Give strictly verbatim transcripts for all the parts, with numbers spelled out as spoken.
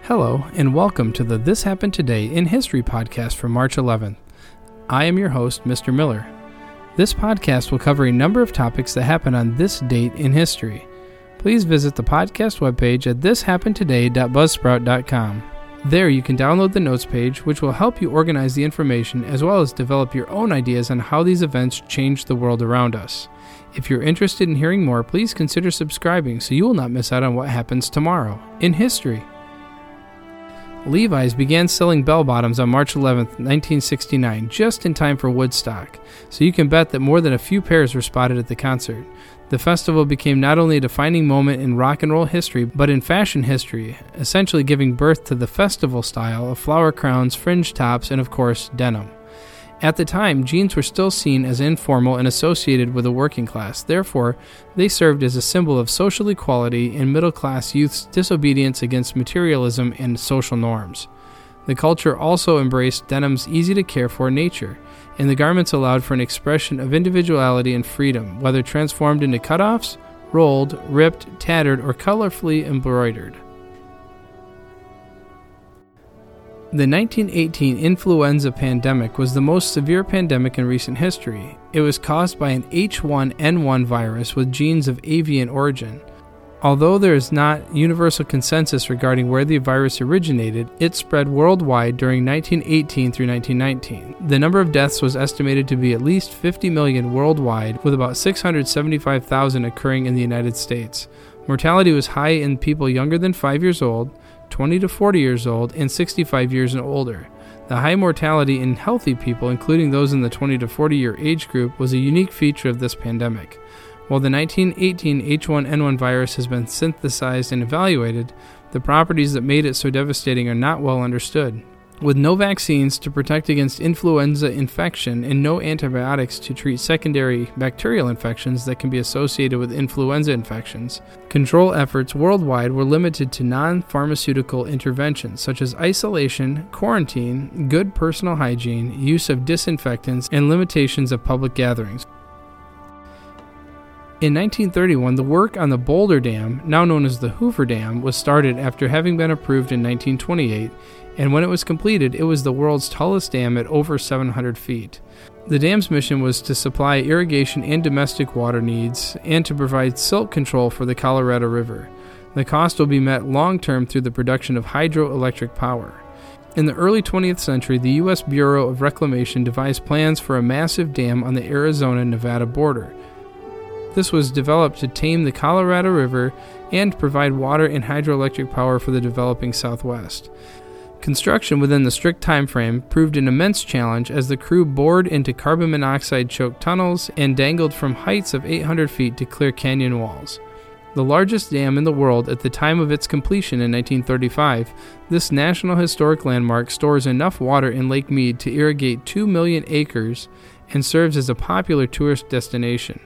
Hello, and welcome to the This Happened Today in History podcast for March eleventh. I am your host, Mister Miller. This podcast will cover a number of topics that happened on this date in history. Please visit the podcast webpage at this happened today dot buzzsprout dot com. There you can download the notes page, which will help you organize the information as well as develop your own ideas on how these events changed the world around us. If you're interested in hearing more, please consider subscribing so you will not miss out on what happens tomorrow in history. Levi's began selling bell-bottoms on March eleventh, nineteen sixty-nine, just in time for Woodstock, so you can bet that more than a few pairs were spotted at the concert. The festival became not only a defining moment in rock and roll history, but in fashion history, essentially giving birth to the festival style of flower crowns, fringe tops, and of course, denim. At the time, jeans were still seen as informal and associated with the working class. Therefore, they served as a symbol of social equality and middle-class youth's disobedience against materialism and social norms. The culture also embraced denim's easy-to-care-for nature, and the garments allowed for an expression of individuality and freedom, whether transformed into cutoffs, rolled, ripped, tattered, or colorfully embroidered. The nineteen eighteen influenza pandemic was the most severe pandemic in recent history. It was caused by an H one N one virus with genes of avian origin. Although there is not universal consensus regarding where the virus originated, it spread worldwide during nineteen eighteen through nineteen nineteen. The number of deaths was estimated to be at least fifty million worldwide, with about six hundred seventy-five thousand occurring in the United States. Mortality was high in people younger than five years old, twenty to forty years old, and sixty-five years and older. The high mortality in healthy people, including those in the twenty to forty year age group, was a unique feature of this pandemic. While the nineteen eighteen H one N one virus has been synthesized and evaluated, the properties that made it so devastating are not well understood. With no vaccines to protect against influenza infection and no antibiotics to treat secondary bacterial infections that can be associated with influenza infections, control efforts worldwide were limited to non-pharmaceutical interventions such as isolation, quarantine, good personal hygiene, use of disinfectants, and limitations of public gatherings. In nineteen thirty-one, the work on the Boulder Dam, now known as the Hoover Dam, was started after having been approved in nineteen twenty-eight, and when it was completed, it was the world's tallest dam at over seven hundred feet. The dam's mission was to supply irrigation and domestic water needs, and to provide silt control for the Colorado River. The cost will be met long-term through the production of hydroelectric power. In the early twentieth century, the U S Bureau of Reclamation devised plans for a massive dam on the Arizona-Nevada border. This was developed to tame the Colorado River and provide water and hydroelectric power for the developing Southwest. Construction within the strict time frame proved an immense challenge as the crew bored into carbon monoxide-choked tunnels and dangled from heights of eight hundred feet to clear canyon walls. The largest dam in the world at the time of its completion in nineteen thirty-five, this National Historic Landmark stores enough water in Lake Mead to irrigate two million acres and serves as a popular tourist destination.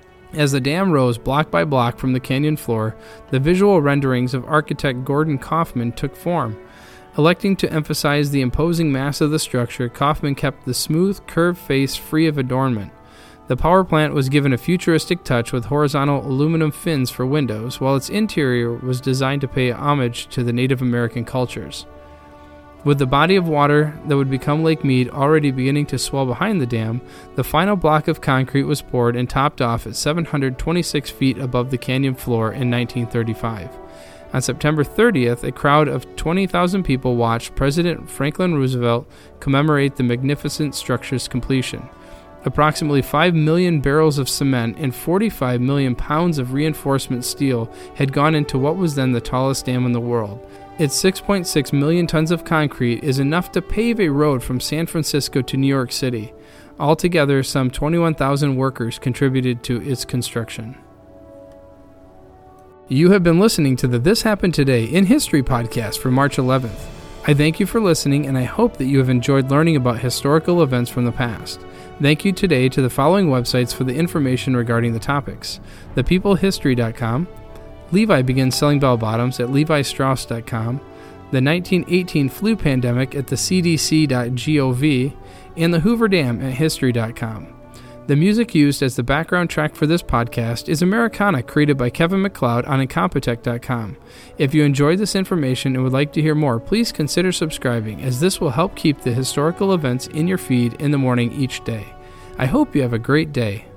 As the dam rose block by block from the canyon floor, the visual renderings of architect Gordon Kaufman took form. Electing to emphasize the imposing mass of the structure, Kaufman kept the smooth, curved face free of adornment. The power plant was given a futuristic touch with horizontal aluminum fins for windows, while its interior was designed to pay homage to the Native American cultures. With the body of water that would become Lake Mead already beginning to swell behind the dam, the final block of concrete was poured and topped off at seven hundred twenty-six feet above the canyon floor in nineteen thirty-five. On September thirtieth, a crowd of twenty thousand people watched President Franklin Roosevelt commemorate the magnificent structure's completion. Approximately five million barrels of cement and forty-five million pounds of reinforcement steel had gone into what was then the tallest dam in the world. Its six point six million tons of concrete is enough to pave a road from San Francisco to New York City. Altogether, some twenty-one thousand workers contributed to its construction. You have been listening to the This Happened Today in History podcast for March eleventh. I thank you for listening, and I hope that you have enjoyed learning about historical events from the past. Thank you today to the following websites for the information regarding the topics: the people history dot com, Levi begins selling bell-bottoms at levi strauss dot com, the nineteen eighteen flu pandemic at the c d c dot gov, and the Hoover Dam at history dot com. The music used as the background track for this podcast is Americana, created by Kevin MacLeod on Incompetech dot com. If you enjoyed this information and would like to hear more, please consider subscribing, as this will help keep the historical events in your feed in the morning each day. I hope you have a great day.